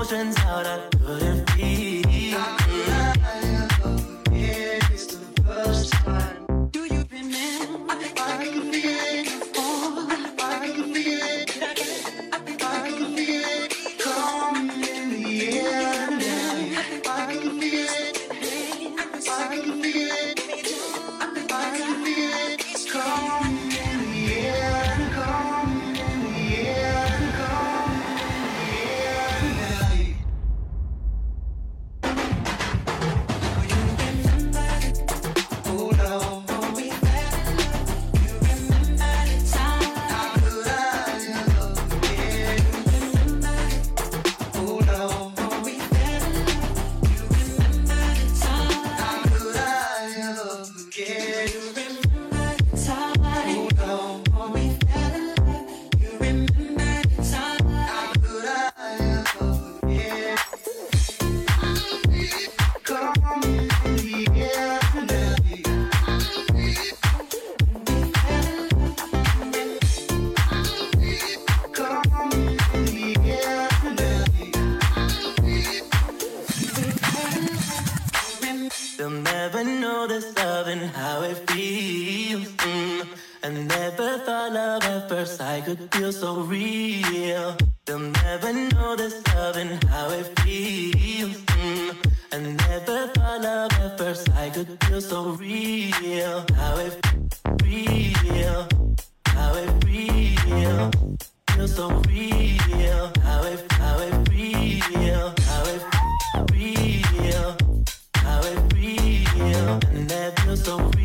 emotions out I couldn't feel. It's the first time. Do you remember? I can feel it before. I can feel it. I can feel it coming in the air now. I can feel it. I can feel it. I can feel it coming in the air, coming in the air, coming in the air now. They'll never know this love and how it feels. I never thought love at first sight could feel so real. They'll never know this love and how it feels. I never thought love at first sight could feel so real. How it real, how it real, feel so real. How it real, how it real. How it real, and that feels so real.